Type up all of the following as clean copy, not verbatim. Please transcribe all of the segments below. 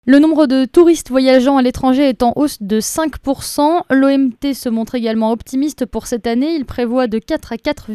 Le nombre de touristes voyageant à l'étranger est en hausse de 5%. L'OMT se montre également optimiste pour cette année. Il prévoit de 4 à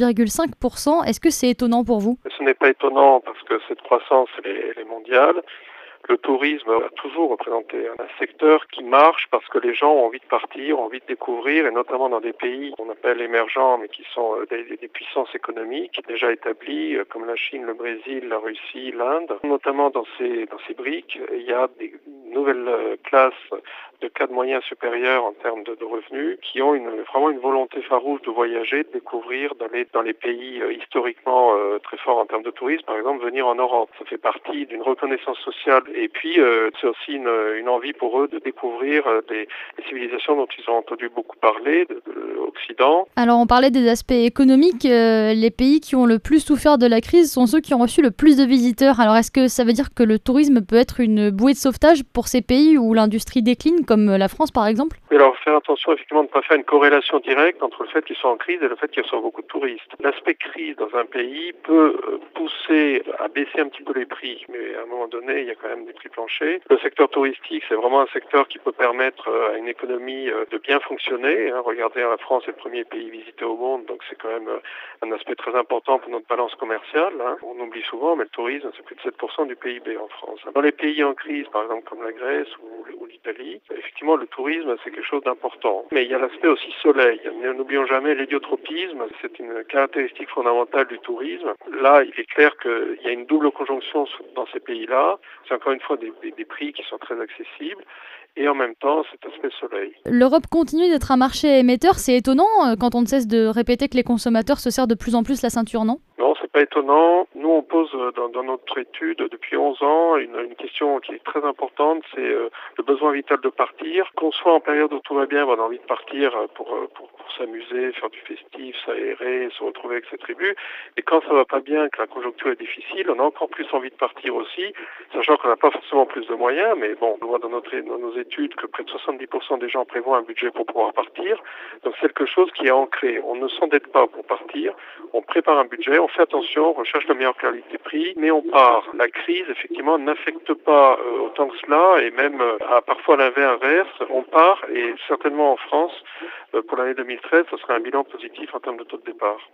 4,5%. Est-ce que c'est étonnant pour vous? Ce n'est pas étonnant parce que cette croissance elle est mondiale. Le tourisme a toujours représenté un secteur qui marche parce que les gens ont envie de partir, ont envie de découvrir, et notamment dans des pays qu'on appelle émergents, mais qui sont des puissances économiques déjà établies, comme la Chine, le Brésil, la Russie, l'Inde. Notamment dans ces briques, il y a des nouvelles classes de cas de moyens supérieurs en termes de revenus qui ont vraiment une volonté farouche de voyager, de découvrir, d'aller dans les pays historiquement très forts en termes de tourisme, par exemple venir en Europe. Ça fait partie d'une reconnaissance sociale. Et puis, c'est aussi une envie pour eux de découvrir les civilisations dont ils ont entendu beaucoup parler, de l'Occident. Alors on parlait des aspects économiques. Les pays qui ont le plus souffert de la crise sont ceux qui ont reçu le plus de visiteurs. Alors est-ce que ça veut dire que le tourisme peut être une bouée de sauvetage pour ces pays où l'industrie décline, comme la France par exemple? Oui, alors faire attention effectivement de ne pas faire une corrélation directe entre le fait qu'ils sont en crise et le fait qu'ils reçoivent beaucoup de touristes. L'aspect crise dans un pays peut pousser à baisser un petit peu les prix, mais à un moment donné, il y a quand même des prix planchers. Le secteur touristique, c'est vraiment un secteur qui peut permettre à une économie de bien fonctionner. Regardez, la France est le premier pays visité au monde, donc c'est quand même un aspect très important pour notre balance commerciale. On oublie souvent, mais le tourisme, c'est plus de 7% du PIB en France. Dans les pays en crise, par exemple comme la Grèce ou l'Italie, effectivement, le tourisme, c'est quelque chose d'important. Mais il y a l'aspect aussi soleil. N'oublions jamais l'héliotropisme, c'est une caractéristique fondamentale du tourisme. Là, il est clair qu'il y a une double conjonction dans ces pays-là. C'est encore une fois des prix qui sont très accessibles. Et en même temps, cet aspect soleil. L'Europe continue d'être un marché émetteur. C'est étonnant quand on ne cesse de répéter que les consommateurs se serrent de plus en plus la ceinture, non? Non, c'est pas étonnant. Nous, on pose dans notre étude depuis 11 ans une question qui est très importante, c'est le besoin vital de partir. Qu'on soit en période où tout va bien, on a envie de partir pour s'amuser, faire du festif, s'aérer, se retrouver avec ses tribus. Et quand ça va pas bien, que la conjoncture est difficile, on a encore plus envie de partir aussi, sachant qu'on n'a pas forcément plus de moyens, mais bon, on voit dans nos études que près de 70% des gens prévoient un budget pour pouvoir partir. Donc c'est quelque chose qui est ancré. On ne s'endette pas pour partir, on prépare un budget, on fait attention, on recherche la meilleure qualité-prix, mais on part. La crise, effectivement, n'affecte pas autant que cela, et même parfois l'inverse, on part, et certainement en France, pour l'année 2013, ce sera un bilan positif en termes de taux de départ.